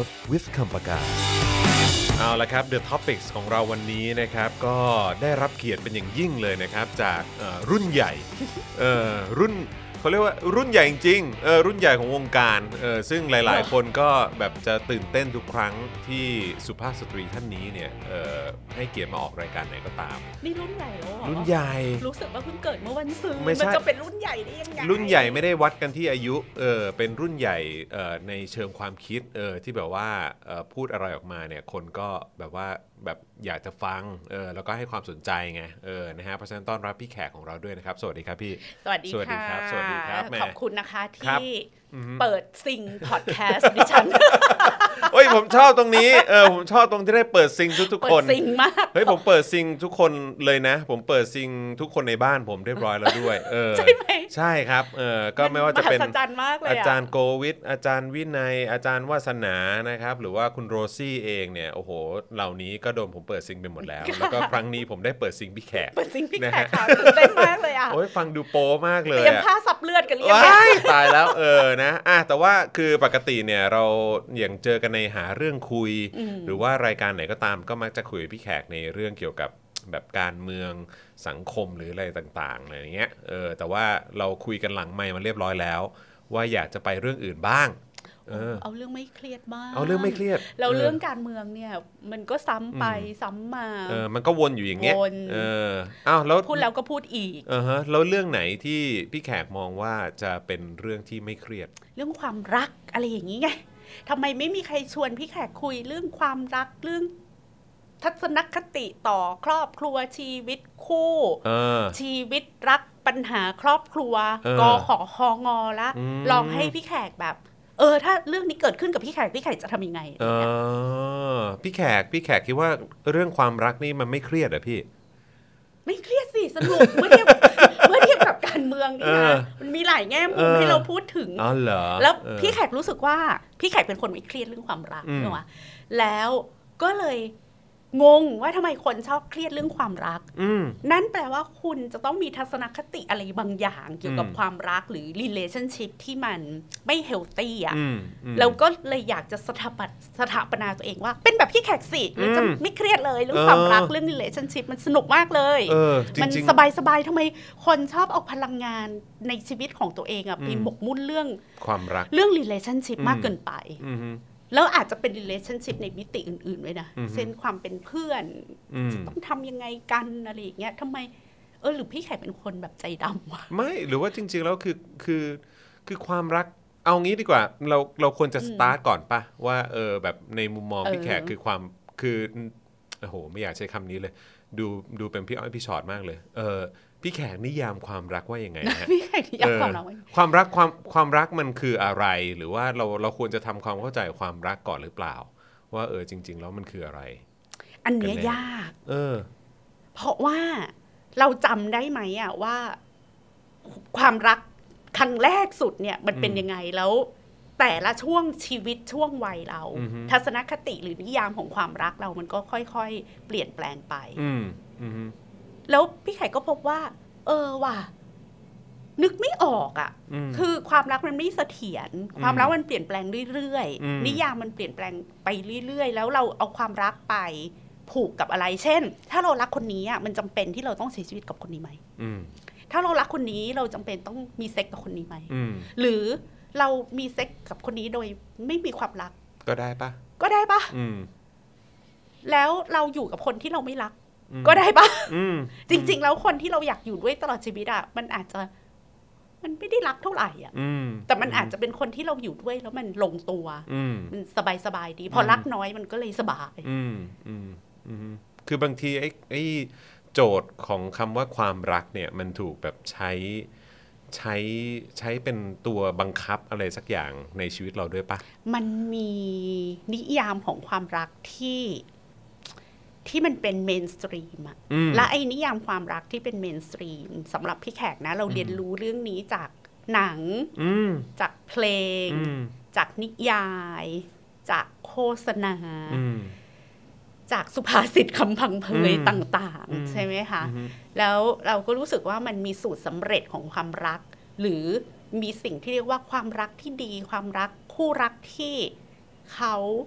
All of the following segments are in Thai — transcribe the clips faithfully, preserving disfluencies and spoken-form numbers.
Life with คำปากาเอาละครับ The Topics ของเราวันนี้นะครับก็ได้รับเกียรติเป็นอย่างยิ่งเลยนะครับจากรุ่นใหญ่รุ่นเขาเรียกว่ารุ่นใหญ่จริงๆเออรุ่นใหญ่ของวงการเออซึ่งหลายๆคนก็แบบจะตื่นเต้นทุกครั้งที่สุภาพสตรีท่านนี้เนี่ยเออให้เกียรติมาออกรายการไหนก็ตามนี่รุ่นใหญ่แล้วเหรอรุ่นใหญ่รู้สึกว่าเพิ่งเกิดเมื่อวันศุกร์มันจะเป็นรุ่นใหญ่ได้ยังไงรุ่นใหญ่ไม่ได้วัดกันที่อายุเออเป็นรุ่นใหญ่เออในเชิงความคิดเออที่แบบว่าเออพูดอะไรออกมาเนี่ยคนก็แบบว่าแบบอยากจะฟังเออแล้วก็ให้ความสนใจไงเออนะฮะเพราะฉะนั้นต้อนรับพี่แขกของเราด้วยนะครับสวัสดีครับพี่สวัสดีค่ะสวัสดีครับขอบคุณนะคะที่เปิดซิงพอดแคสต์ดิฉันโอ้ยผมชอบตรงนี้เออผมชอบตรงที่ได้เปิดซิงทุกๆคนเปิดซิงมากเฮ้ยผมเปิดซิงทุกคนเลยนะผมเปิดซิงทุกคนในบ้านผมเรียบร้อยแล้วด้วยเออใช่ไหมใช่ครับเออก็ไม่ว่าจะเป็นอาจารย์โกวิทอาจารย์วินัยอาจารย์วาสนานะครับหรือว่าคุณโรซี่เองเนี่ยโอ้โหเหล่านี้ก็โดนผมเปิดซิงไปหมดแล้วแล้วก็ครั้งนี้ผมได้เปิดซิงพี่แขกเปิดซิงพี่แขกค่ะตื่นเต้นมากเลยอ่ะโอ้ยฟังดูโป๊มากเลยเตรียมผ้าซับเลือดกันเรียบร้อยตายแล้วเออนะอ่ะแต่ว่าคือปกติเนี่ยเราอย่างเจอกันในหาเรื่องคุยหรือว่ารายการไหนก็ตามก็มักจะคุยกับพี่แขกในเรื่องเกี่ยวกับแบบการเมืองสังคมหรืออะไรต่างๆอะไรอย่างเงี้ยเออแต่ว่าเราคุยกันหลังไมค์มาเรียบร้อยแล้วว่าอยากจะไปเรื่องอื่นบ้างเออเอาเรื่องไม่เครียดบ้างเอาเรื่องไม่เครียดแล้วเรื่องการเมืองเนี่ยมันก็ซ้ำไปซ้ำมาเออมันก็วนอยู่อย่างเงี้ยเอออ้าวแล้วพูดแล้วก็พูดอีกเออฮะแล้วเรื่องไหนที่พี่แขกมองว่าจะเป็นเรื่องที่ไม่เครียดเรื่องความรักอะไรอย่างนี้ไงทำไมไม่มีใครชวนพี่แขกคุยเรื่องความรักเรื่องทัศนคติต่อครอบครัวชีวิตคู่ชีวิตรักปัญหาครอบครัวกขอคองอละลองให้พี่แขกแบบเออถ้าเรื่องนี้เกิดขึ้นกับพี่แขกพี่แขกจะทำยังไงเออพี่แขกพี่แขกคิดว่าเรื่องความรักนี่มันไม่เครียดเหรอพี่ไม่เครียดสิสนุกเมื่อเทียบเมื่อเทียบกับการเมืองนี่นะมันมีหลายแง่มุมให้เราพูดถึงอ๋อเหรอแล้วพี่แขกรู้สึกว่าพี่แขกเป็นคนไม่เครียดเรื่องความรักเนอะแล้วก็เลยงงว่าทำไมคนชอบเครียดเรื่องความรักนั่นแปลว่าคุณจะต้องมีทัศนคติอะไรบางอย่างเกี่ยวกับความรักหรือ relationship ที่มันไม่ healthy อ่ะแล้วก็เลยอยากจะสถาปสถาปนาตัวเองว่าเป็นแบบพี่แขกสิมันจะไม่เครียดเลยเรื่องความรักเรื่อง relationship มันสนุกมากเลยมันสบายๆทำไมคนชอบเอาพลังงานในชีวิตของตัวเองอ่ะไปหมกมุ่นเรื่องความรักเรื่อง relationship มากเกินไปแล้วอาจจะเป็น relationship ในมิติอื่นๆด้วยนะเช่นความเป็นเพื่อนต้องทำยังไงกันอะไรอย่างเงี้ยทำไมเออหรือพี่แขกเป็นคนแบบใจดำวะไม่หรือว่าจริงๆแล้วคือคือคือความรักเอางี้ดีกว่าเราเราควรจะสตาร์ทก่อนป่ะว่าเออแบบในมุมมองพี่แขกคือความคือโอ้โหไม่อยากใช้คำนี้เลยดูดูเป็นพี่อ้อยพี่ชอตมากเลยเออพี่แขกนิยามความรักว่ายังไงฮะพี่แขกนิยามความรักว่าความรักความความรักมันคืออะไรหรือว่าเราเราควรจะทำความเข้าใจความรักก่อนหรือเปล่าว่าเออจริงๆแล้วมันคืออะไรอันเนี้ยยากเออเพราะว่าเราจำได้ไหมอะว่าความรักครั้งแรกสุดเนี่ยมันเป็นยังไงแล้วแต่ละช่วงชีวิตช่วงวัยเราทัศนคติหรือนิยามของความรักเรามันก็ค่อยๆเปลี่ยนแปลงไปแล้วพี่ไข่ก็พบว่าเออว่ะนึกไม่ออกอ่ะคือความรักมันไม่เสถียรความรักมันเปลี่ยนแปลงเรื่อยๆนิยามมันเปลี่ยนแปลงไปเรื่อยๆแล้วเราเอาความรักไปผูกกับอะไรเช่นถ้าเรารักคนนี้อ่ะมันจำเป็นที่เราต้องเสียชีวิตกับคนนี้ไหมถ้าเรารักคนนี้เราจำเป็นต้องมีเซ็กกับคนนี้ไหมหรือเรามีเซ็กกับคนนี้โดยไม่มีความรักก็ได้ปะก็ได้ปะแล้วเราอยู่กับคนที่เราไม่รักก็ได้ปะจริงๆแล้วคนที่เราอยากอยู่ด้วยตลอดชีวิตอ่ะมันอาจจะมันไม่ได้รักเท่าไหร่อ่ะแต่มันอาจจะเป็นคนที่เราอยู่ด้วยแล้วมันลงตัวมันสบายๆดีพอรักน้อยมันก็เลยสบายคือบางทีไอ้ไอ้โจทย์ของคำว่าความรักเนี่ยมันถูกแบบใช้ใช้ใช้เป็นตัวบังคับอะไรสักอย่างในชีวิตเราด้วยปะมันมีนิยามของความรักที่ที่มันเป็นเมนสตรีมอะและไอ้นิยามความรักที่เป็นเมนสตรีมสำหรับพี่แขกนะเราเรียนรู้เรื่องนี้จากหนังจากเพลงจากนิยายจากโฆษณาจากสุภาษิตคำพังเพยต่างๆใช่ไหมคะแล้วเราก็รู้สึกว่ามันมีสูตรสำเร็จของความรักหรือมีสิ่งที่เรียกว่าความรักที่ดีความรักคู่รักที่เขา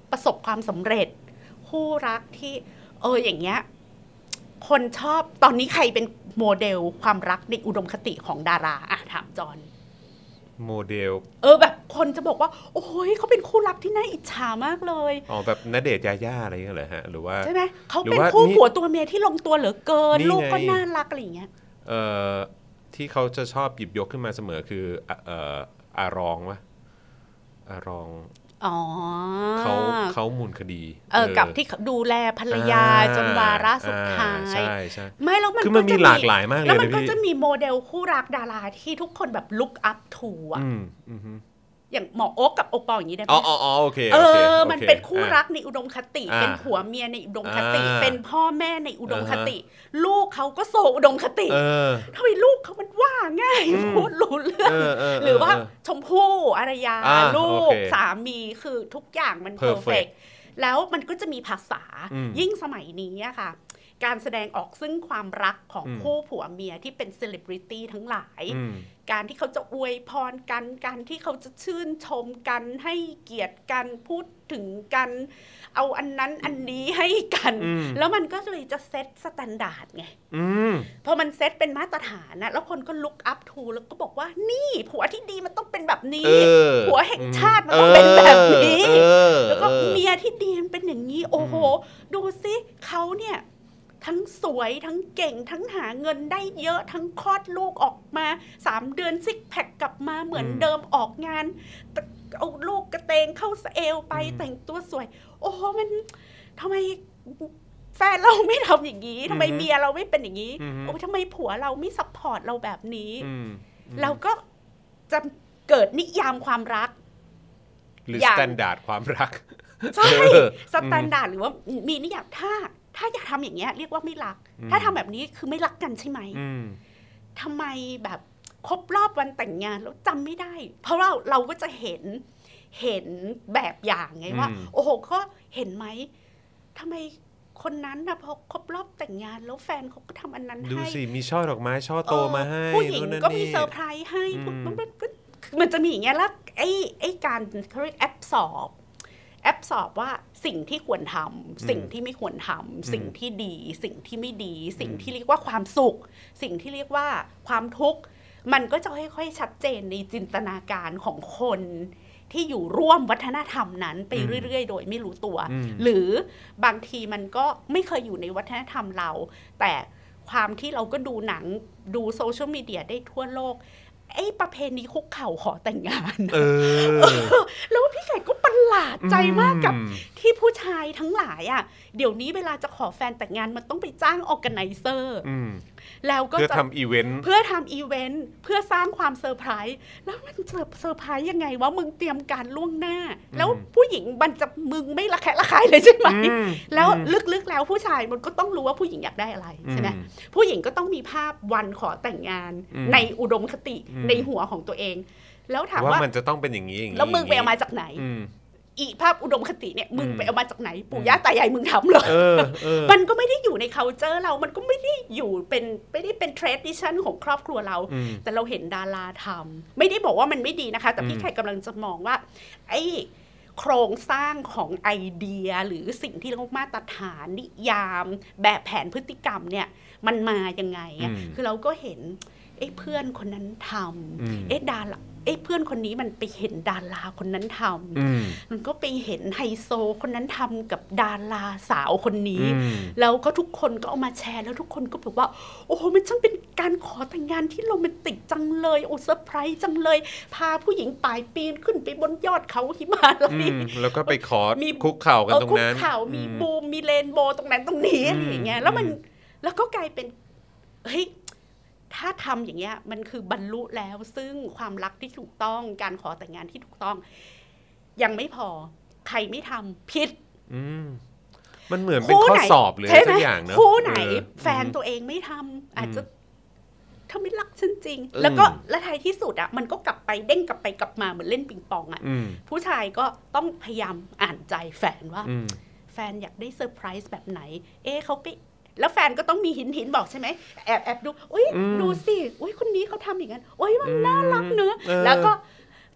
ประสบความสำเร็จคู่รักที่เอออย่างเงี้ยคนชอบตอนนี้ใครเป็นโมเดลความรักในอุดมคติของดาราอะถามจอนโมเดลเออแบบคนจะบอกว่าโอ้ยเขาเป็นคู่รักที่น่าอิจฉามากเลยอ๋อแบบณเดชน์ยาย่าอะไรอย่างเงี้ยเหรอฮะหรือว่าใช่ไหมเขาเป็นคู่ผัวตัวเมียที่ลงตัวเหลือเกินลูกก็น่ารักอะไรอย่างเงี้ยเอ่อที่เขาจะชอบหยิบยกขึ้นมาเสมอคือเอ่ออารองวะอารองอ๋อเขาเขามูลคดีเออกับที่ดูแลภรรยาจนวาระสุดท้ายใช่ใช่ไม่แล้วมันคือมันมีหลากหลายมากเลยแล้วมันก็จะมีโมเดลคู่รักดาราที่ทุกคนแบบ look up to อ่ะอย่างหมอโอ๊กกับโอปอลอย่างนี้ได้ไหมอ๋ออ๋อโอเคเออมันเป็นคู่รักในอุดมคติเป็นผัวเมียในอุดมคติเป็นพ่อแม่ในอุดมคติลูกเขาก็โซอุดมคติทำไมลูกเขามันว่าง่ายพูดรู้เรื่องหรือว่าชมพู่อารยาลูกสามีคือทุกอย่างมันเพอร์เฟกต์แล้วมันก็จะมีภาษายิ่งสมัยนี้อะค่ะการแสดงออกซึ่งความรักของคู่ผัวเมียที่เป็นเซเลบริตี้ทั้งหลายการที่เขาจะอวยพรกันการที่เขาจะชื่นชมกันให้เกียรติกันพูดถึงกันเอาอันนั้นอันนี้ให้กันแล้วมันก็เลยจะเซตสแตนดาร์ดไงพอมันเซตเป็นมาตรฐานนะแล้วคนก็ลุกอัพทูแล้วก็บอกว่านี่ผัวที่ดีมันต้องเป็นแบบนี้ผัวแห่งชาติมันต้องเป็นแบบนี้แล้วก็เมียที่ดีมันเป็นอย่างนี้โอ้โหดูสิเขาเนี่ยทั้งสวยทั้งเก่งทั้งหาเงินได้เยอะทั้งคลอดลูกออกมาสามเดือนซิกแพคกลับมาเหมือนเดิมออกงานเอาลูกกระเตงเข้าสเอลไปแต่งตัวสวยโอ้โหมันทำไมแฟนเราไม่ทำอย่างนี้ทำไมเมียเราไม่เป็นอย่างนี้โอ้ทำไมผัวเราไม่ซัพพอร์ตเราแบบนี้เราก็จะเกิดนิยามความรักหรือสแตนดาร์ดความรักใช่สแตนดาร์ดหรือว่ามีนิยามถ้าถ้าอยากทำอย่างเงี้ยเรียกว่าไม่รักถ้าทำแบบนี้คือไม่รักกันใช่ไหมทำไมแบบครบรอบวันแต่งงานแล้วจำไม่ได้เพราะเราเราก็จะเห็นเห็นแบบอย่างไงว่าโอ้โหก็เห็นไหมทำไมคนนั้นนะพอครบรอบแต่งงานแล้วแฟนเขาก็ทำอันนั้นให้ดูสิมีช่อดอกไม้ช่อโตมาให้ผู้หญิงก็มีเซอร์ไพรส์ให้มันจะมีอย่างเงี้ยแล้วไอ้ไอ้การเขาเรียกแอบสอบแอบสอบว่าสิ่งที่ควรทำสิ่งที่ไม่ควรทำสิ่งที่ดีสิ่งที่ไม่ดีสิ่งที่เรียกว่าความสุขสิ่งที่เรียกว่าความทุกข์มันก็จะค่อยๆชัดเจนในจินตนาการของคนที่อยู่ร่วมวัฒนธรรมนั้นไปเรื่อยๆโดยไม่รู้ตัวหรือบางทีมันก็ไม่เคยอยู่ในวัฒนธรรมเราแต่ความที่เราก็ดูหนังดูโซเชียลมีเดียได้ทั่วโลกไอ้ประเพณีคุกเข่าขอแต่งงานเออแล้วพี่ไก่ก็ประหลาดใจมากกับที่ผู้ชายทั้งหลายอ่ะเดี๋ยวนี้เวลาจะขอแฟนแต่งงานมันต้องไปจ้างออร์แกไนเซอร์แล้วก็เพื่อทำอีเวนต์เพื่อทำอีเวนต์เพื่อสร้างความเซอร์ไพรส์แล้วมันเซอร์ไพรส์ยังไงว่ามึงเตรียมการล่วงหน้าแล้วผู้หญิงมันจะมึงไม่ระแคะระคายเลยใช่ไหมแล้วลึกๆแล้วผู้ชายมันก็ต้องรู้ว่าผู้หญิงอยากได้อะไรใช่ไหมผู้หญิงก็ต้องมีภาพวันขอแต่งงานในอุดมคติในหัวของตัวเองแล้วถามว่ามันจะต้องเป็นอย่างนี้อย่างนี้แล้วมึงไปเอามาจากไหนอีภาพอุดมคติเนี่ยมึงไปเอามาจากไหนปู่ย่าตายายมึงทำเหรอมันก็ไม่ได้อยู่ใน culture เรามันก็ไม่ได้อยู่เป็นไม่ได้เป็น tradition ของครอบครัวเราแต่เราเห็นดาราทำไม่ได้บอกว่ามันไม่ดีนะคะแต่พี่ไข่กำลังจะมองว่าไอ้โครงสร้างของไอเดียหรือสิ่งที่เรียกว่ามาตรฐานนิยามแบบแผนพฤติกรรมเนี่ยมันมายังไงอ่ะคือเราก็เห็นไอ้เพื่อนคนนั้นทำเอ๊ะดาราไอ้เพื่อนคนนี้มันไปเห็นดาราคนนั้นทำมันก็ไปเห็นไฮโซคนนั้นทำกับดาราสาวคนนี้แล้วก็ทุกคนก็เอามาแชร์แล้วทุกคนก็แบบว่าโอ้โหมันช่างเป็นการขอแต่งงานที่โรแมนติกจังเลยโอ้เซอร์ไพรส์จังเลยพาผู้หญิงป่ายปีนขึ้นไปบนยอดเขาหิมาลัยแล้วก็ไปขอคุกเข่ากันตรงนั้นคุกเข่ามีบูมมีเรนโบว์ตรงนั้นตรงนี้อะไรอย่างเงี้ยแล้วมันแล้วก็กลายเป็นเฮ้ยถ้าทำอย่างเงี้ยมันคือบรรลุแล้วซึ่งความรักที่ถูกต้องการขอแต่งงานที่ถูกต้องยังไม่พอใครไม่ทำผิดมันเหมือนเป็นข้อสอบเลยสักอย่างเนอะคู่ไหนแฟนตัวเองไม่ทำอาจจะถ้าไม่รักฉันจริงแล้วก็และท้ายที่สุดอ่ะมันก็กลับไปเด้งกลับไปกลับมาเหมือนเล่นปิงปองอ่ะผู้ชายก็ต้องพยายามอ่านใจแฟนว่าแฟนอยากได้เซอร์ไพรส์แบบไหนเอ๊ะเขาไปแล้วแฟนก็ต้องมีหินหินบอกใช่ไหมแอบแอบดูอุ้ยดูสิอุ้ยคนนี้เขาทำอย่างนั้นอุ้ยมันน่ารักเนอะแล้วก็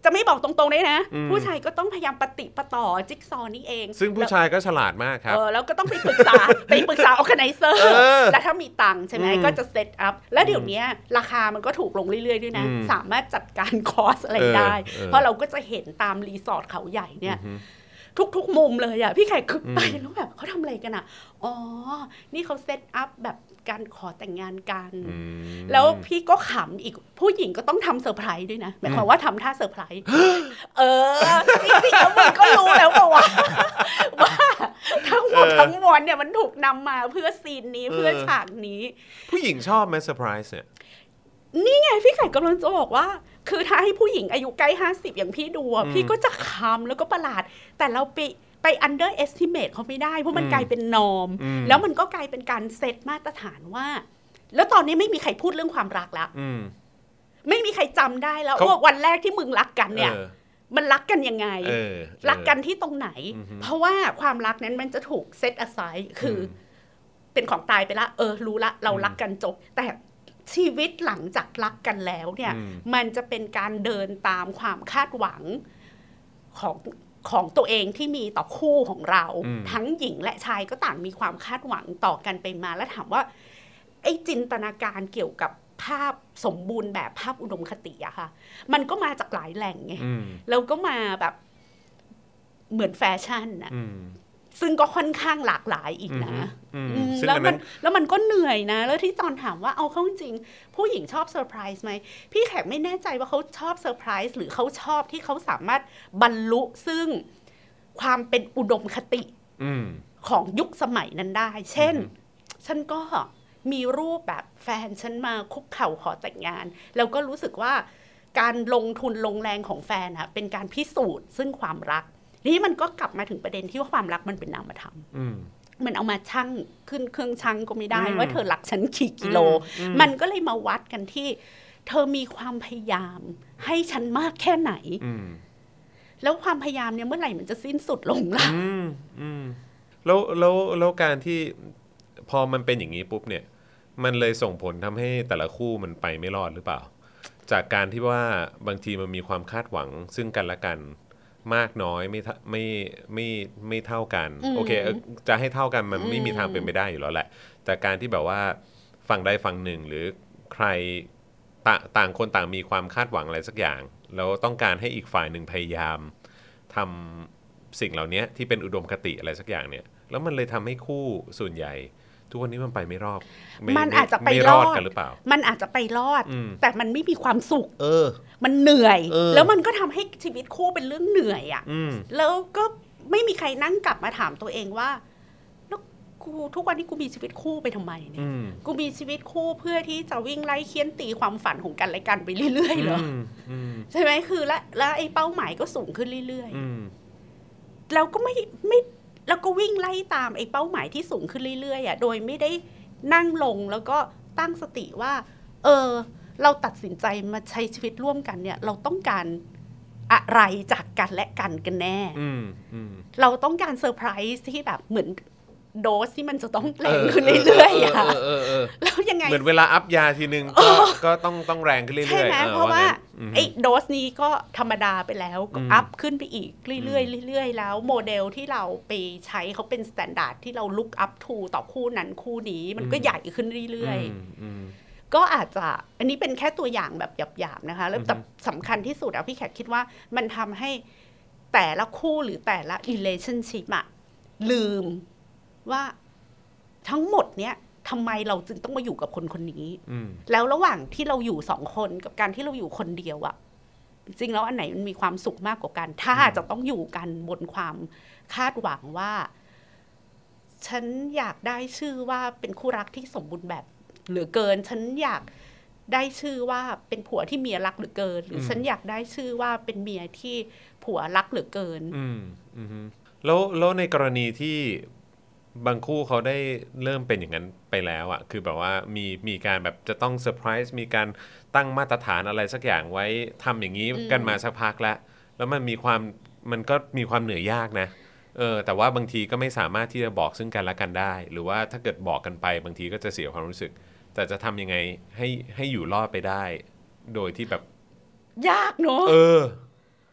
จะไม่บอกตรงๆเลยนะผู้ชายก็ต้องพยายามปฏิปต่อจิ๊กซอว์นี้เองซึ่งผู้ชายก็ฉลาดมากครับเออแล้วก็ต้องไปปรึกษา ไปปรึกษา organizer แล้วถ้ามีตังค์ใช่ไหมก็จะเซตอัพแล้วเดี๋ยวนี้ราคามันก็ถูกลงเรื่อยๆด้วยนะสามารถจัดการคอสอะไรได้เพราะเราก็จะเห็นตามรีสอร์ทเขาใหญ่เนี่ยทุกๆมุมเลยอ่ะพี่แขกคือไปแล้วแบบเขาทำอะไรกันอ่ะอ๋อนี่เขาเซตอัพแบบการขอแต่งงานกันแล้วพี่ก็ขำอีกผู้หญิงก็ต้องทำเซอร์ไพรส์ด้วยนะหมายความว่าทำท่าเซอร์ไพรส์เออจริงๆแล้วมึงก็รู้แล้วป่าวว่าว่าทั้งหมดทั้งมวลเนี่ยมันถูกนำมาเพื่อซีนนี้เพื่อฉากนี้ผู้หญิงชอบไหมเซอร์ไพรส์เนี่ยนี่ไงพี่ไข่กำลังจะบอกว่าคือถ้าให้ผู้หญิงอายุใกล้ห้าสิบอย่างพี่ดูพี่ก็จะขำแล้วก็ประหลาดแต่เราไปไป underestimate เขาไม่ได้เพราะมันกลายเป็นนอร์มแล้วมันก็กลายเป็นการเซตมาตรฐานว่าแล้วตอนนี้ไม่มีใครพูดเรื่องความรักแล้วไม่มีใครจำได้แล้วว่าวันแรกที่มึงรักกันเนี่ยมันรักกันยังไงรักกันที่ตรงไหนเพราะว่าความรักนั้นมันจะถูกเซตอะไซด์คือเป็นของตายไปละเออรู้ละเรารักกันจบแต่ชีวิตหลังจากรักกันแล้วเนี่ยมันจะเป็นการเดินตามความคาดหวังของของตัวเองที่มีต่อคู่ของเราทั้งหญิงและชายก็ต่างมีความคาดหวังต่อกันไปมาแล้วถามว่าไอ้จินตนาการเกี่ยวกับภาพสมบูรณ์แบบภาพอุดมคติอะค่ะมันก็มาจากหลายแหล่งไงแล้วก็มาแบบเหมือนแฟชั่นอะซึ่งก็ค่อนข้างหลากหลายอีกนะแล้วมันแล้วมันก็เหนื่อยนะแล้วที่จอนถามว่าเอาเข้าจริงผู้หญิงชอบเซอร์ไพรส์ไหมพี่แขกไม่แน่ใจว่าเขาชอบเซอร์ไพรส์หรือเขาชอบที่เขาสามารถบรรลุซึ่งความเป็นอุดมคติของยุคสมัยนั้นได้เช่นฉันก็มีรูปแบบแฟนฉันมาคุกเข่าขอแต่งงานแล้วก็รู้สึกว่าการลงทุนลงแรงของแฟนอะเป็นการพิสูจน์ซึ่งความรักนี่มันก็กลับมาถึงประเด็นที่ว่าความรักมันเป็นนามธรรมมันเอามาชั่งขึ้นเครื่องชั่งก็ไม่ได้ว่าเธอรักฉันกี่กิโลมันก็เลยมาวัดกันที่เธอมีความพยายามให้ฉันมากแค่ไหนแล้วความพยายามเนี่ยเมื่อไหร่มันจะสิ้นสุดลงล่ะแล้วแล้วแล้วการที่พอมันเป็นอย่างนี้ปุ๊บเนี่ยมันเลยส่งผลทำให้แต่ละคู่มันไปไม่รอดหรือเปล่าจากการที่ว่าบางทีมันมีความคาดหวังซึ่งกันและกันมากน้อยไม่ไม่ไม่ไม่เท่ากันโอเคจะให้เท่ากันมันไม่มีทางเป็นไปได้อยู่แล้วแหละแต่การที่แบบว่าฝั่งใดฝั่งหนึ่งหรือใครตต่างคนต่างมีความคาดหวังอะไรสักอย่างแล้วต้องการให้อีกฝ่ายหนึ่งพยายามทำสิ่งเหล่านี้ที่เป็นอุดมคติอะไรสักอย่างเนี่ยแล้วมันเลยทำให้คู่ส่วนใหญ่ทุกวันนี้มันไปไม่รอดมันอาจจะไปรอดกันหรือเปล่ามันอาจจะไปรอดแต่มันไม่มีความสุขเออมันเหนื่อยแล้วมันก็ทำให้ชีวิตคู่เป็นเรื่องเหนื่อยอ่ะแล้วก็ไม่มีใครนั่งกลับมาถามตัวเองว่าแล้วกูทุกวันนี้กูมีชีวิตคู่ไปทำไมเนี่ยกูมีชีวิตคู่เพื่อที่จะวิ่งไล่เคี่ยนตีความฝันของกันและกันไปเรื่อยๆเหรอใช่ไหมคือและแล้วไอ้เป้าหมายก็สูงขึ้นเรื่อยๆแล้วก็ไม่ไม่แล้วก็วิ่งไล่ตามไอ้เป้าหมายที่สูงขึ้นเรื่อยๆอ่ะโดยไม่ได้นั่งลงแล้วก็ตั้งสติว่าเออเราตัดสินใจมาใช้ชีวิตร่วมกันเนี่ยเราต้องการอะไรจากกันและกันกันแน่เราต้องการเซอร์ไพรส์ที่แบบเหมือนโดสที่มันจะต้องแรงขึ้นเรื่อยๆอ่ะแล้วยังไงเหมือนเวลาอัพยาทีนึงก็ก็ต้องต้องแรงขึ้นเรื่อยๆใช่ไหมเพราะว่าไอ้โดสนี้ก็ธรรมดาไปแล้วก็อัพขึ้นไปอีกเรื่อยๆเรื่อยๆแล้วโมเดลที่เราไปใช้เขาเป็นมาตรฐานที่เราลุกอัพทูต่อคู่นั้นคู่นี้มันก็ใหญ่ขึ้นเรื่อยๆก็อาจจะอันนี้เป็นแค่ตัวอย่างแบบหยาบๆนะคะแล้วแต่สำคัญที่สุดอะพี่แขกคิดว่ามันทำให้แต่ละคู่หรือแต่ละ relationship อะลืมว่าทั้งหมดเนี้ยทำไมเราจึงต้องมาอยู่กับคนคนนี้แล้วระหว่างที่เราอยู่สองคนกับการที่เราอยู่คนเดียวอะจริงๆแล้วอันไหนมันมีความสุขมากกว่ากันถ้าจะต้องอยู่กันบนความคาดหวังว่าฉันอยากได้ชื่อว่าเป็นคู่รักที่สมบูรณ์แบบเหลือเกินฉันอยากได้ชื่อว่าเป็นผัวที่เมียรักเหลือเกินหรือฉันอยากได้ชื่อว่าเป็นเมียที่ผัวรักเหลือเกินแล้วแล้วในกรณีที่บางคู่เขาได้เริ่มเป็นอย่างนั้นไปแล้วอ่ะคือแบบว่ามีมีการแบบจะต้องเซอร์ไพรส์มีการตั้งมาตรฐานอะไรสักอย่างไว้ทำอย่างนี้กันมาสักพักแล้วแล้วมันมีความมันก็มีความเหนื่อยยากนะเออแต่ว่าบางทีก็ไม่สามารถที่จะบอกซึ่งกันและกันได้หรือว่าถ้าเกิดบอกกันไปบางทีก็จะเสียความรู้สึกแต่จะทำยังไงให้ให้อยู่รอดไปได้โดยที่แบบยากเนอะเออ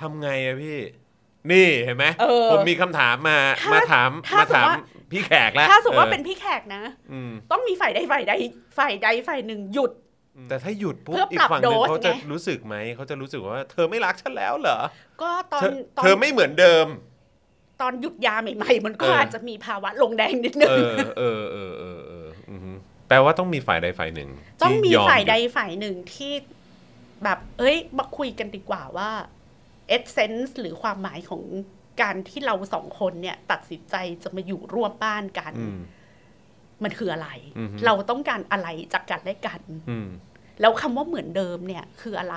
ทำไงอะพี่นี่เห็นไหมผมมีคำถามมามาถามมาถามพี่แขกแล้วถ้าสมมติว่าเป็นพี่แขกนะต้องมีฝ่ายใดฝ่ายใดฝ่ายใดฝ่ายหนึ่งหยุดแต่ถ้าหยุดปุ๊บอีกฝั่งนึงเขาจะรู้สึกไหมเขาจะรู้สึกว่าเธอไม่รักฉันแล้วเหรอก็ตอนเธอไม่เหมือนเดิมตอนหยุดยาใหม่ๆมันก็อาจจะมีภาวะลงแดงนิดนึงเออเออเออเออเออแปลว่าต้องมีฝ่ายใดฝ่ายหนึ่งต้องมีฝ่ายใดฝ่ายหนึ่งที่แบบเอ้ยมาคุยกันดีกว่าว่าเอเซนส์หรือความหมายของการที่เราสองคนเนี่ยตัดสินใจจะมาอยู่ร่วมบ้านกันมันคืออะไรเราต้องการอะไรจากกันและกันแล้วคำว่าเหมือนเดิมเนี่ยคืออะไร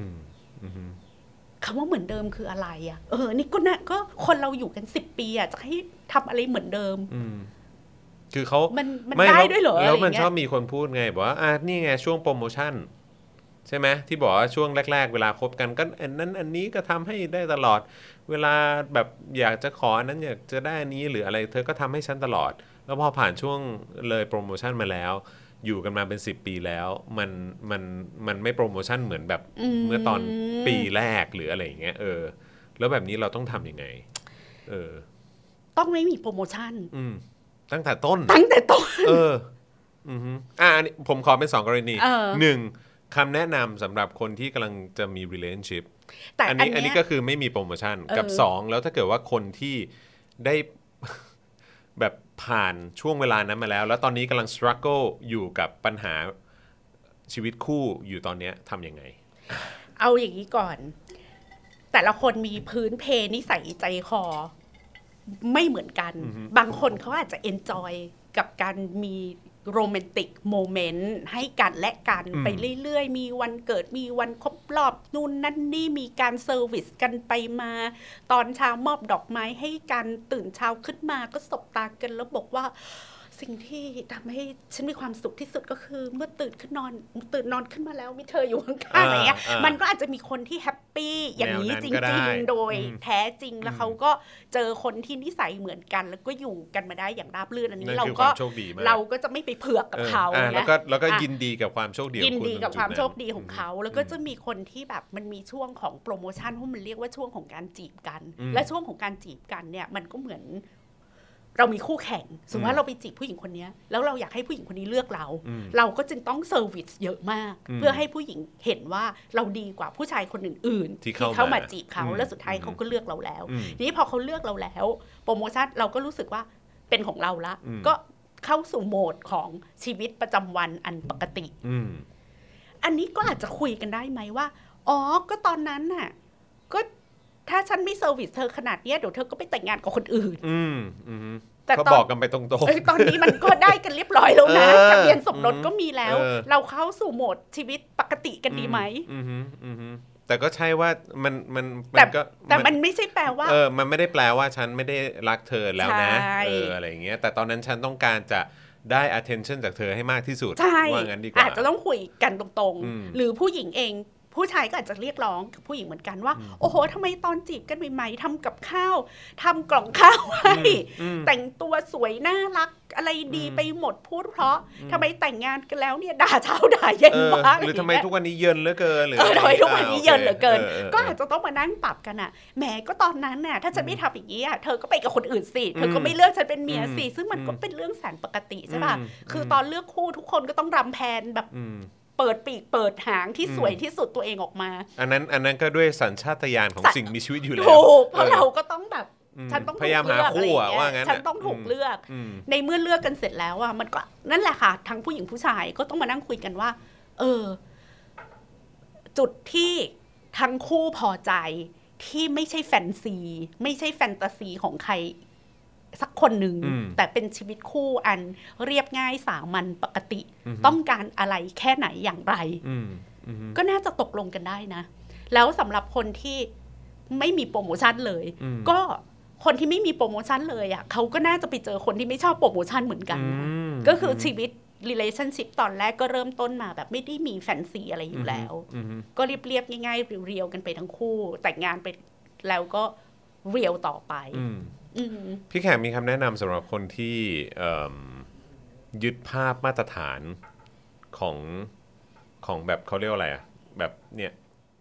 คำว่าเหมือนเดิมคืออะไรอ่ะเออนี่ก็นะก็คนเราอยู่กันสิบปีอ่ะจะให้ทำอะไรเหมือนเดิมคือเขามันมันได้ด้วยเหรอแล้วมันชอบมีคนพูดไงบอกว่าอ่ะนี่ไงช่วงโปรโมชั่นใช่ไหมที่บอกว่าช่วงแรกๆเวลาคบกันก็อันนั้นอันนี้ก็ทำให้ได้ตลอดเวลาแบบอยากจะขออันนั้นอยากจะได้อันนี้หรืออะไรเธอก็ทำให้ฉันตลอดแล้วพอผ่านช่วงเลยโปรโมชั่นมาแล้วอยู่กันมาเป็นสิบปีแล้วมันมันมันไม่โปรโมชั่นเหมือนแบบเมื่อตอนปีแรกหรืออะไรอย่างเงี้ยเออแล้วแบบนี้เราต้องทำยังไงเออต้องไม่มีโปรโมชั่นตั้งแต่ต้นตั้งแต่ต้นเอออืออ่ะอันนี้ผมขอเป็นสองกรณีหนึ่งคำแนะนำสำหรับคนที่กำลังจะมี relationship แต่อันนี้อันนี้ก็คือไม่มีโปรโมชั่นกับสองแล้วถ้าเกิดว่าคนที่ได้แบบผ่านช่วงเวลานั้นมาแล้วแล้วตอนนี้กำลัง struggle อยู่กับปัญหาชีวิตคู่อยู่ตอนนี้ทำยังไงเอาอย่างนี้ก่อนแต่ละคนมีพื้นเพนิสัยใจคอไม่เหมือนกันบางคนเขาอาจจะ enjoy กับการมีโรแมนติกโมเมนต์ให้กันและกันไปเรื่อยๆมีวันเกิดมีวันครบรอบนู่นนั่นนี่มีการเซอร์วิสกันไปมาตอนเช้ามอบดอกไม้ให้กันตื่นเช้าขึ้นมาก็สบตากันแล้วบอกว่าสิ่งที่ทำให้ฉันมีความสุขที่สุดก็คือเมื่อตื่นขึ้นนอนตื่นนอนขึ้นมาแล้วมีเธออยู่ข้างๆอะไรเงี้ยมันก็อาจจะมีคนที่แฮปปี้อย่างนี้จริงๆโดยแท้จริงแล้วเขาก็เจอคนที่นิสัยเหมือนกันแล้วก็อยู่กันมาได้อย่างราบรื่นอันนี้เราก็เราก็จะไม่ไปเผือกกับเขานะแล้วก็แล้วก็ยินดีกับความโชคดียินดีกับความโชคดีของเขาแล้วก็จะมีคนที่แบบมันมีช่วงของโปรโมชั่นที่มันเรียกว่าช่วงของการจีบกันและช่วงของการจีบกันเนี่ยมันก็เหมือนเรามีคู่แข่งสมมติว่าเราไปจีบผู้หญิงคนนี้แล้วเราอยากให้ผู้หญิงคนนี้เลือกเราเราก็จึงต้องเซอร์วิสเยอะมากเพื่อให้ผู้หญิงเห็นว่าเราดีกว่าผู้ชายคนอื่นๆที่เข้ามาจีบเขาแล้วสุดท้ายเขาก็เลือกเราแล้วนี้พอเขาเลือกเราแล้วโปรโมชั่นเราก็รู้สึกว่าเป็นของเราละก็เข้าสู่โหมดของชีวิตประจำวันอันปกติอันนี้ก็อาจจะคุยกันได้ไหมว่าอ๋อก็ตอนนั้นน่ะก็ถ้าฉันไม่เซอร์วิสเธอขนาดนี้เดี๋ยวเธอก็ไปแต่งงานกับคนอื่นอืมอืมแต่ก็บอกกันไปตรงๆตอนนี้มันก็ได้กันเรียบร้อยแล้วนะทะเบียนสมรสก็มีแล้วเราเข้าสู่โหมดชีวิตปกติกันดีไหมแต่ก็ใช่ว่ามันมันมันก็แต่มันไม่ใช่แปลว่าเออมันไม่ได้แปลว่าฉันไม่ได้รักเธอแล้วนะเอออะไรอย่างเงี้ยแต่ตอนนั้นฉันต้องการจะได้ attention จากเธอให้มากที่สุดว่างั้นดีกว่าอาจจะต้องคุยกันตรงๆหรือผู้หญิงเองผู้ชายก็อาจจะเรียกร้องกับผู้หญิงเหมือนกันว่าโอ้โหทำไมตอนจีบกันใหม่ๆทำกับข้าวทำกล่องข้าวให้แต่งตัวสวยน่ารักอะไรดีไปหมดพูดเพราะทำไมแต่งงานกันแล้วเนี่ยด่าเช้าด่าเย็นวะหรือทำไมทุกวันนี้เยินเหลือเกินหรือทำไมทุกวันนี้เยินเหลือเกินก็อาจจะต้องมานั่งปรับกันอ่ะแหมก็ตอนนั้นน่ะถ้าจะไม่ทำอย่างนี้อ่ะเธอก็ไปกับคนอื่นสิเธอก็ไม่เลือกฉันเป็นเมียสิซึ่งมันก็เป็นเรื่องแสนปกติใช่ป่ะคือตอนเลือกคู่ทุกคนก็ต้องรำแพนแบบเปิดปีกเปิดหางที่สวยที่สุดตัวเองออกมาอันนั้นอันนั้นก็ด้วยสัญชาตญาณของสิ่งมีชีวิตอยู่แล้วถูกเพราะเราก็ต้องแบบฉันต้องพยายามหาคู่อ่ะว่างั้นฉันต้องถูกเลือกในเมื่อเลือกกันเสร็จแล้วอ่ะมันก็นั่นแหละค่ะทั้งผู้หญิงผู้ชายก็ต้องมานั่งคุยกันว่าเออจุดที่ทั้งคู่พอใจที่ไม่ใช่แฟนซีไม่ใช่แฟนตาซีของใครสักคนหนึ่งแต่เป็นชีวิตคู่อันเรียบง่ายสามัญปกติต้องการอะไรแค่ไหนอย่างไรก็น่าจะตกลงกันได้นะแล้วสำหรับคนที่ไม่มีโปรโมชั่นเลยก็คนที่ไม่มีโปรโมชั่นเลยอ่ะเขาก็น่าจะไปเจอคนที่ไม่ชอบโปรโมชั่นเหมือนกันก็คือชีวิต relationship ตอนแรกก็เริ่มต้นมาแบบไม่ได้มีแฟนซีอะไรอยู่แล้วก็เรียบๆง่ายๆเรียวๆกันไปทั้งคู่แต่งงานไปแล้วก็เรียวต่อไปพี่แขกมีคำแนะนำสำหรับคนที่ยึดภาพมาตรฐานของของแบบเขาเรียกว่าอะไรอะแบบเนี่ย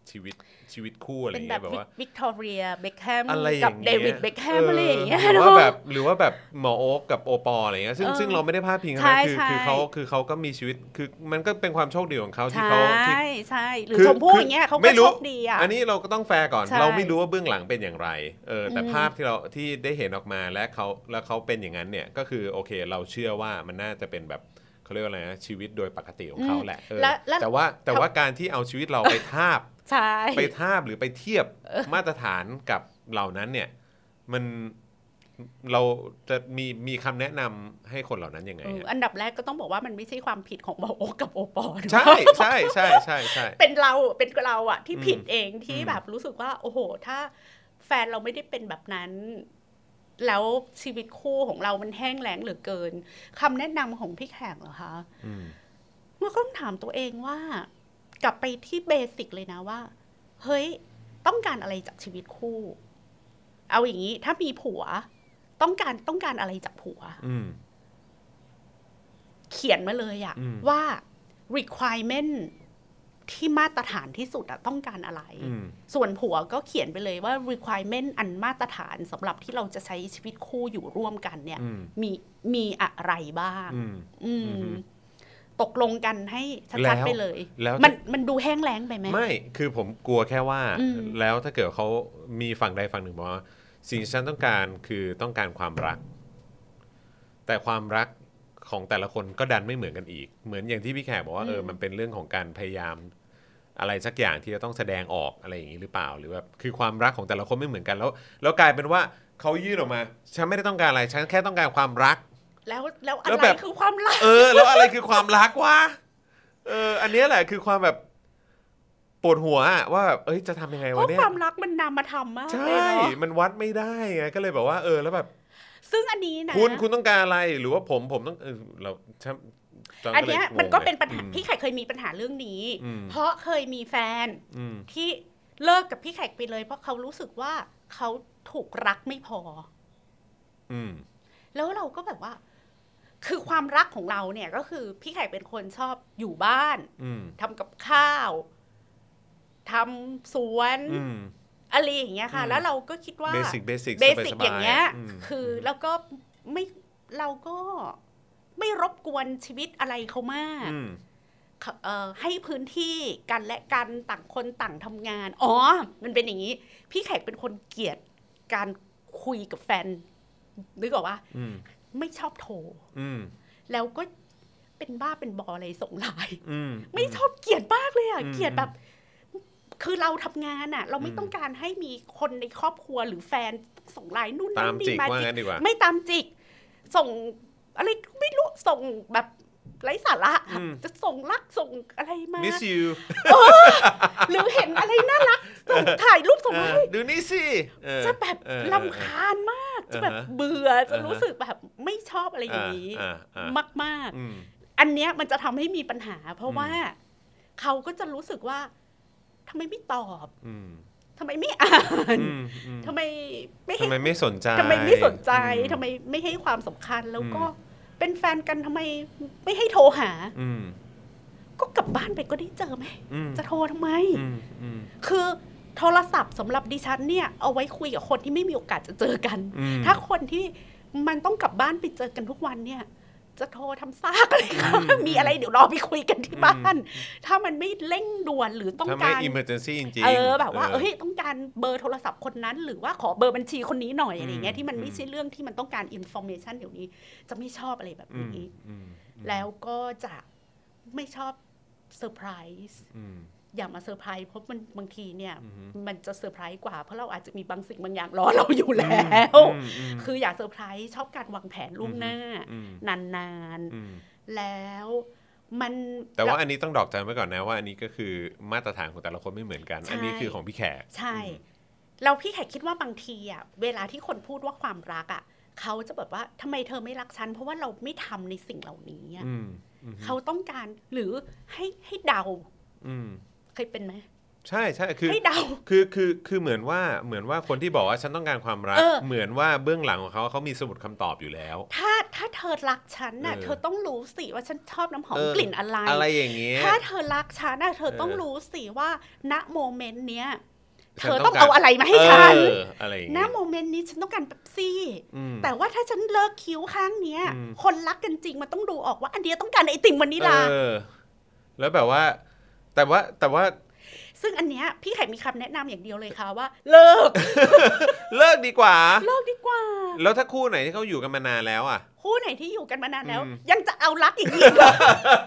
ชีวิตชีวิตคู่อะไรอย่างเงี้ยแบบว่าวิกตอเรียเบคแฮมกับเดวิดเบคแฮมอะไรอย่างเงี้ยหรือว่าแบบหรือว่าแบบหมอโอ๊คกับโอปออะไรเงี้ยซึ่งซึ่งเราไม่ได้พาดพิงนะคือคือเขาคือเขาก็มีชีวิตคือมันก็เป็นความโชคดีของเขาที่เขาใช่ใช่หรือชมพู่อย่างเงี้ยเขาก็โชคดีอ่ะอันนี้เราก็ต้องแฟร์ก่อนเราไม่รู้ว่าเบื้องหลังเป็นอย่างไรเออแต่ภาพที่เราที่ได้เห็นออกมาและเขาแล้วเขาเป็นอย่างนั้นเนี่ยก็คือโอเคเราเชื่อว่ามันน่าจะเป็นแบบเขาเรียกว่าอะไรนะชีวิตโดยปกติของเขาแหละแต่ว่าแต่ว่าการที่เอาชีวิตเราไปทาบไปทาบหรือไปเทียบมาตรฐานกับเหล่านั้นเนี่ยมันเราจะมีมีคำแนะนำให้คนเหล่านั้นยังไงอันดับแรกก็ต้องบอกว่ามันไม่ใช่ความผิดของหมอโอ๊คกับโอปอล์ใช่ใช่ใช่ใช่ใช่เป็นเราเป็นเราอะที่ผิดเองที่แบบรู้สึกว่าโอ้โหถ้าแฟนเราไม่ได้เป็นแบบนั้นแล้วชีวิตคู่ของเรามันแห้งแล้งเหลือเกินคำแนะนำของพี่แขกเหรอคะเมื่อต้องถามตัวเองว่ากลับไปที่เบสิกเลยนะว่าเฮ้ยต้องการอะไรจากชีวิตคู่เอาอย่างนี้ถ้ามีผัวต้องการต้องการอะไรจากผัวเขียนมาเลยอะว่า requirement ที่มาตรฐานที่สุดอะต้องการอะไรส่วนผัวก็เขียนไปเลยว่า requirement อันมาตรฐานสำหรับที่เราจะใช้ชีวิตคู่อยู่ร่วมกันเนี่ยมีมีอะไรบ้างตกลงกันให้ชัดๆไปเลยมันมันดูแห้งแล้งไปไหมไม่คือผมกลัวแค่ว่าแล้วถ้าเกิดเขามีฝั่งใดฝั่งหนึ่งบอกว่าสิ่งที่ฉันต้องการคือต้องการความรักแต่ความรักของแต่ละคนก็ดันไม่เหมือนกันอีกเหมือนอย่างที่พี่แขกบอกว่าเออมันเป็นเรื่องของการพยายามอะไรสักอย่างที่จะต้องแสดงออกอะไรอย่างนี้หรือเปล่าหรือแบบคือความรักของแต่ละคนไม่เหมือนกันแล้วแล้วกลายเป็นว่าเขายื่นออกมาฉันไม่ได้ต้องการอะไรฉันแค่ต้องการความรักแล้วแล้วอะไรคือความรักเออแล้วอะไรคือความรักวะเอออันนี้แหละคือความแบบปวดหัวว่าแบบเอ้ยจะทำยังไงวะเนี่ยเพราะความรักมันนามธรรมมากเลยเนาะมันวัดไม่ได้ไงก็เลยแบบว่าเออแล้วแบบซึ่งอันนี้นะคุณคุณต้องการอะไรหรือว่าผมผมต้องเออเราอันนี้มันก็เป็นปัญหาพี่แขกเคยมีปัญหาเรื่องนี้เพราะเคยมีแฟนที่เลิกกับพี่แขกไปเลยเพราะเขารู้สึกว่าเขาถูกรักไม่พอแล้วเราก็แบบว่าคือความรักของเราเนี่ยก็คือพี่แขกเป็นคนชอบอยู่บ้านทำกับข้าวทำสวนอะไรอย่างเงี้ยค่ะแล้วเราก็คิดว่าเบสิกเบสิกเบสิกอย่างเงี้ยคือแล้วก็ไม่เราก็ไม่รบกวนชีวิตอะไรเขามากให้พื้นที่กันและกันต่างคนต่างทำงานอ๋อมันเป็นอย่างนี้พี่แขกเป็นคนเกลียดการคุยกับแฟนนึกออกว่าไม่ชอบโทรแล้วก็เป็นบ้าเป็นบออะไรส่งไลน์ไม่ชอบเกลียดมากเลยอ่ะเกลียดแบบคือเราทำงานอ่ะเราไม่ต้องการให้มีคนในครอบครัวหรือแฟนส่งไลน์นู่นนั่นนี่มาจิกไม่ตามจิกส่งอะไรไม่รู้ส่งแบบไร้สาระจะส่งรักส่งอะไรมา miss you หรือเห็นอะไรน่ารักส่งถ่ายรูปส่งมาดูนี่สิจะแบบรำคาญมากจะแบบเบื่อจะรู้สึกแบบไม่ชอบอะไรอย่างนี้มากๆอันเนี้ยมันจะทำให้มีปัญหาเพราะว่าเขาก็จะรู้สึกว่าทำไมไม่ตอบทำไมไม่อ่านทำไมไม่ทำไมไม่สนใจทำไมไม่สนใจทำไมไม่ให้ความสำคัญแล้วก็เป็นแฟนกันทำไมไม่ให้โทรหาก็กลับบ้านไปก็ได้เจอไหมจะโทรทำไมคือโทรศัพท์สำหรับดิฉันเนี่ยเอาไว้คุยกับคนที่ไม่มีโอกาสจะเจอกันถ้าคนที่มันต้องกลับบ้านไปเจอกันทุกวันเนี่ยจะโทรทำซากอะไรคะมีอะไรเดี๋ยวรอไปคุยกันที่บ้านถ้ามันไม่เร่งด่วนหรือต้องการ emergency จริงๆเออแบบว่าเอ้ยต้องการเบอร์โทรศัพท์คนนั้นหรือว่าขอเบอร์บัญชีคนนี้หน่อยอะไรเงี้ยที่มันไม่ใช่เรื่องที่มันต้องการ information เดี๋ยวนี้จะไม่ชอบอะไรแบบนี้แล้วก็จะไม่ชอบเซอร์ไพรส์อย่ามาเซอร์ไพรส์เพราะมันบางทีเนี่ยมันจะเซอร์ไพรส์กว่าเพราะเราอาจจะมีบางสิ่งบางอย่างรอเราอยู่แล้วคืออยากเซอร์ไพรส์ชอบการวางแผนล่วงหน้านานๆแล้วมันแต่ว่าอันนี้ต้องดอกจันไว้ก่อนนะว่าอันนี้ก็คือมาตรฐานของแต่ละคนไม่เหมือนกันอันนี้คือของพี่แขกใช่แล้วพี่แขกคิดว่าบางทีอ่ะเวลาที่คนพูดว่าความรักอ่ะเขาจะแบบว่าทำไมเธอไม่รักฉันเพราะว่าเราไม่ทำในสิ่งเหล่านี้เขาต้องการหรือให้ให้เดาเคยเป็นไหมใช่ใช่คือให้เดาคือคือคือเหมือนว่าเหมือนว่าคนที่บอกว่าฉันต้องการความรักเหมือนว่าเบื้องหลังของเขาเขามีสมุดคำตอบอยู่แล้วถ้าถถ้าเธอรักฉันน่ะเออเธอต้องรู้สิว่าฉันชอบน้ำหอมเออกลิ่นอะไรอะไรอย่างเงี้ยถ้าเธอรักฉันน่ะเธอต้องเออรู้สิว่าณโมเมนต์เนี้ยฉัเธนอต้ต้ออง งการเอาอะไรมาให้ฉันเอออะไรอย่างณเงี้ยโมเมนต์นี้ฉันต้องการเป๊ปซี่อืมแต่ว่าถ้าฉันเลิกคิ้วข้างเนี้ยอืมคนรักกันจริงมันต้องดูออกว่าอันเดียต้องการไอติมวานิลาเออแล้วแบบว่า แต่ว่าแต่ว่าซึ่งอันเนี้ยพี่ไข่มีคำแนะนำอย่างเดียวเลยค่ะว่า เลิกเลิกดีกว่าเลิกดีกว่าแล้วถ้าคู่ไหนที่เขาอยู่กันมานานแล้วอ่ะคู่ไหนที่อยู่กันมานานแล้วอืมยังจะเอารักอย่างนี้เหรอ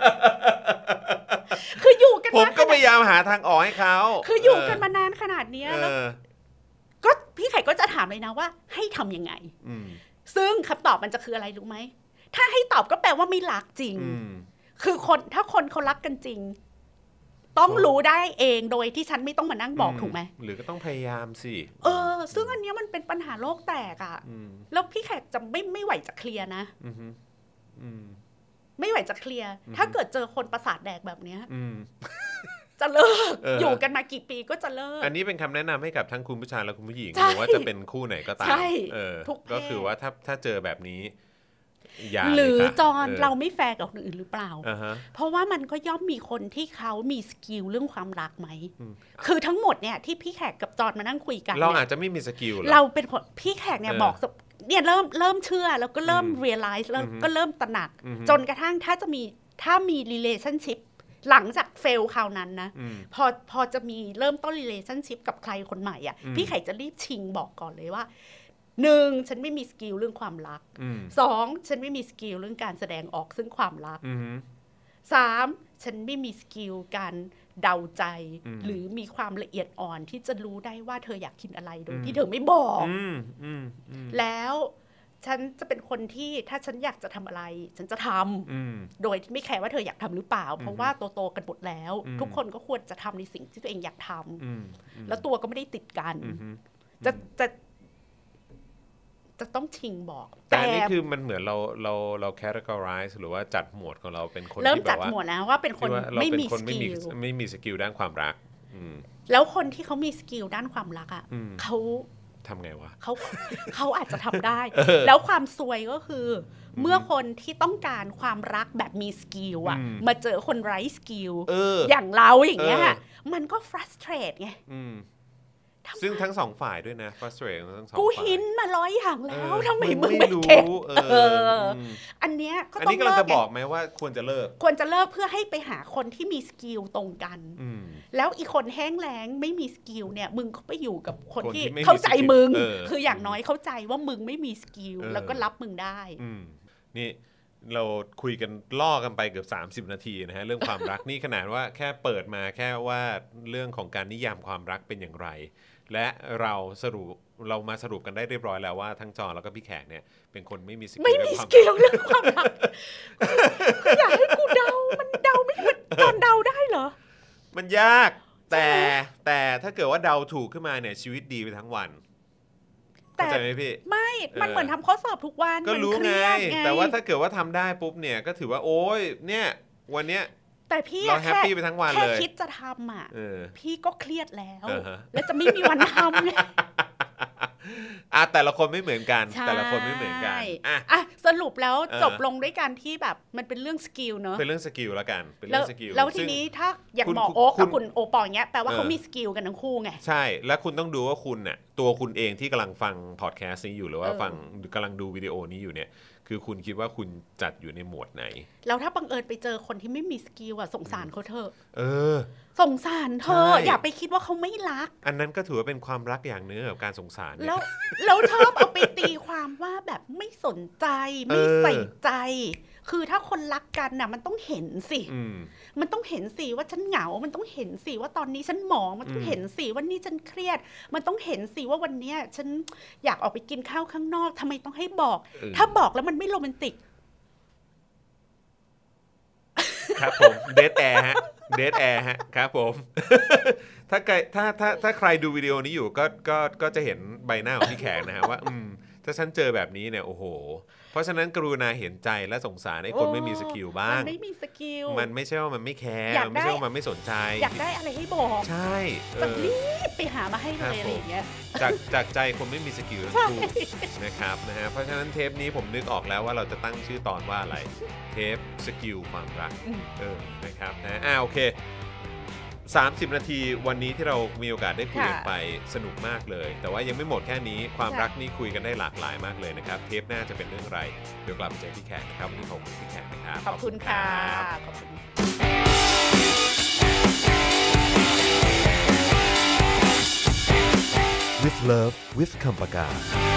คืออยู่กันผมมาก็พยายามหาทางออกให้เขาคืออยู่กันมานานขนาดเนี้ยเอแล้วอก็พี่ไข่ก็จะถามเลยนะว่า ให้ทำยังไงอืมซึ่งคำตอบมันจะคืออะไรรู้ไหม ถ้าให้ตอบก็แปลว่าไม่รักจริงอืมคือคนถ้าคนเขารักกันจริง ต้องรู้ได้เองโดยที่ฉันไม่ต้องมานั่งบอกถูกไหมหรือก็ต้องพยายามสิเออ ซึ่งอันเนี้ยมันเป็นปัญหาโลกแตกอ่ะอืมแล้วพี่แขกจะไม่ไม่ไหวจะเคลียร์นะอืมอืมไม่ไหวจะเคลียร์ ถ้าเกิดเจอคนประสาทแดกแบบเนี้ยอืมจะเลิกเออออยู่กันมากี่ปีก็จะเลิกอันนี้เป็นคำแนะนำให้กับทั้งคุณผู้ชายและคุณผู้หญิงใช่หรือว่าจะเป็นคู่ไหนก็ตามใช่เออทุกเพศก็คือว่าถ้าถ้าเจอแบบนี้อย่าหรือเลยค่ะจอนออเราไม่แฟร์กับคนอื่นหรือเปล่าอ่าฮะเพราะว่ามันก็ย่อมมีคนที่เขามีสกิลเรื่องความรักไหมอืมคือทั้งหมดเนี่ยที่พี่แขกกับจอนมานั่งคุยกันเราเนี่ยอาจจะไม่มีสกิลหรอเราเป็นคนพี่แขกเนี่ยเออบอกสเนี่ยเริ่มเริ่มเชื่อแล้วก็เริ่มอืม realize แล้วอือฮึก็เริ่มตระหนักอือฮึจนกระทั่งถ้าจะมีถ้ามี relationship หลังจากเฟลคราวนั้นนะอืมพอพอจะมีเริ่มต้น relationship กับใครคนใหม่อ่ะอืมพี่ไข่จะรีบชิงบอกก่อนเลยว่าหนึ่งฉันไม่มีสกิลเรื่องความรักอืมสองฉันไม่มีสกิลเรื่องการแสดงออกซึ่งความรักอืมสามฉันไม่มีสกิลการเดาใจอืมหรือมีความละเอียดอ่อนที่จะรู้ได้ว่าเธออยากกินอะไรโดยอืมที่เธอไม่บอกอืมอืมอืมแล้วฉันจะเป็นคนที่ถ้าฉันอยากจะทำอะไร ฉันจะทำอืมโดยที่ไม่แคร์ว่าเธออยากทำหรือเปล่า เพราะว่าโตๆกันหมดแล้วอืมทุกคนก็ควรจะทำในสิ่งที่ตัวเองอยากทำอืมแล้วตัวก็ไม่ได้ติดกันอืมจะจะจะต้องชิงบอกแต่อันนี้คือมันเหมือนเราเราเรา categorize หรือว่าจัดหมวดของเราเป็นคนเริ่มที่แบจัดบว่าหมวดแล้วว่าเป็นคนที่ว่าเราไม่เป็นมีคนสไม่กิมีลไม่มีสกิลด้านความรัก อืมแล้วคนที่เขามีสกิลด้านความรักอ่ะอืมเขาทำไงวะเขาเขาอาจจะทำได้ แล้วความซวยก็คือ เมื่อคนที่ต้องการความรักแบบมีสกิลอ่ะอืมมาเจอคนไร้สกิลเอออย่างเราอย่างเงี้ยเออมันก็ frustrate ไงอืมทำไมซึ่งทั้งสองฝ่ายด้วยนะ frustrate ทั้งสองกูฝ่ายหินมาร้อยอย่างแล้วเออทำไมมึมึงงไม่ไม่รู้เข็ดเออเอออืมอันเนี้ยก็อันต้องนี้กำลังเลิจะกไงบอกไหมว่าควรจะเลิกควรจะเลิกเพื่อให้ไปหาคนที่มีสกิลตรงกันอืมแล้วอีกคนแห้งแล้งไม่มีสกิลเนี่ย มึงก็ไปอยู่กับคนคนที่ที่ไม่มีเข้าใจมึงสกิลเออคืออย่างน้อยเข้าใจว่ามึงไม่มีสกิลเออแล้วก็รับมึงได้อืมนี่เราคุยกันล่อกันไปเกือบสามสิบนาทีนะฮะเรื่องความรัก นี่ขนาดว่าแค่เปิดมาแค่ว่าเรื่องของการนิยามความรักเป็นอย่างไร และเราสรุปเรามาสรุปกันได้เรียบร้อยแล้วว่าทั้งจอแล้วก็พี่แขกเนี่ยเป็นคนไม่มีสกิลไม่มีเรื่องสความกิรัลเรื่องความรักคืออยากให้กูเดา มันเดาไม่ถูกจอนเดาได้เหรอมันยากแต่แต่ถ้าเกิดว่าเดาถูกขึ้นมาเนี่ยชีวิตดีไปทั้งวันแต่เข้าใจไหมพี่ไม่ มันเออเหมือนทำข้อสอบทุกวันก็รู้มันเคไงรียดไงแต่ว่าถ้าเกิดว่าทำได้ปุ๊บเนี่ยก็ถือว่าโอ๊ยเนี่ยวันเนี้ยแต่พี่เราอะแฮปปี้ไปทั้งวันแค่เลยคิดจะทำอ่ะเออพี่ก็เครียดแล้วอ่าฮะแล้วจะไม่มีวันทำไงอ่ะแต่ละคนไม่เหมือนกันใช่แต่ละคนไม่เหมือนกันอ่ะอ่ะสรุปแล้วเออจบลงด้วยการที่แบบมันเป็นเรื่องสกิลเนอะเป็นเรื่องสกิลแล้วกันเป็นแล้เรื่วองสกิลแล้วทีซึ่งนี้ถ้าอย่างคุณหมอโอ๊กคุกับณคุณโอปออย่างเงี้ยแปลว่าเออเขามีสกิลกันทั้งคู่ไงใช่แล้วคุณต้องดูว่าคุณน่ะตัวคุณเองที่กำลังฟังพอดแคสต์นี้อยู่หรือว่าเออฟังกำลังดูวิดีโอนี้อยู่เนี่ยคือคุณคิดว่าคุณจัดอยู่ในหมวดไหนแล้วถ้าบังเอิญไปเจอคนที่ไม่มีสกิลอะสงสารเขาเถอะเออสงสารเธอใช่อย่าไปคิดว่าเขาไม่รักอันนั้นก็ถือว่าเป็นความรักอย่างหนึงกับการสงสารเนี่ยแล้วแล้วชอบเอาไปตีความว่าแบบไม่สนใจไม่เออใส่ใจ คือถ้าคนรักกันน่ะมันต้องเห็นสิอืมมันต้องเห็นสิว่าฉันเหงา มันต้องเห็นสิว่าตอนนี้ฉันหมอง มันต้องเห็นสิว่านี่ฉันเครียด มันต้องเห็นสิว่าวันเนี้ยฉันอยากออกไปกินข้าวข้างนอกทำไมต้องให้บอกเออถ้าบอกแล้วมันไม่โรแมนติกครับผมเดทแอร์ฮะเดทแอร์ฮะครับผม ถ้าใครถ้าถ้าถ้าใครดูวิดีโอนี้อยู่ก็ก็ก็จะเห็นใบหน้าของพี่แขกนะฮะว่าอืมถ้าฉันเจอแบบนี้เนี่ยโอ้โหเพราะฉะนั้นกรุณาเห็นใจและสงสารไอ้คนไม่มีสกิลบ้างมันไม่มีสกิลมันไม่ใช่ว่ามันไม่แคร์มันไม่ใช่ว่ามันไม่สนใจอยากได้อะไรให้บอกใช่จะรีบไปหามาให้เลยอะไรอย่างเงี้ยจากจากใจคนไม่มีสกิลทั้งคู่นะครับนะฮะเพราะฉะนั้นเทปนี้ผมนึกออกแล้วว่าเราจะตั้งชื่อตอนว่าอะไรเทปสกิลความรักเออนะครับนะอ่าโอเคสามสิบนาทีวันนี้ที่เรามีโอกาสได้คุยกันไปสนุกมากเลยแต่ว่ายังไม่หมดแค่นี้ความรักนี่คุยกันได้หลากหลายมากเลยนะครับเทปหน้าจะเป็นเรื่องอะไรเดี๋ยวกลับมาเจอพี่แขกนะครับวันนี้ขอบคุณพี่แขกนะครับขอบคุณค่ะขอบคุณ With Love with คำปากา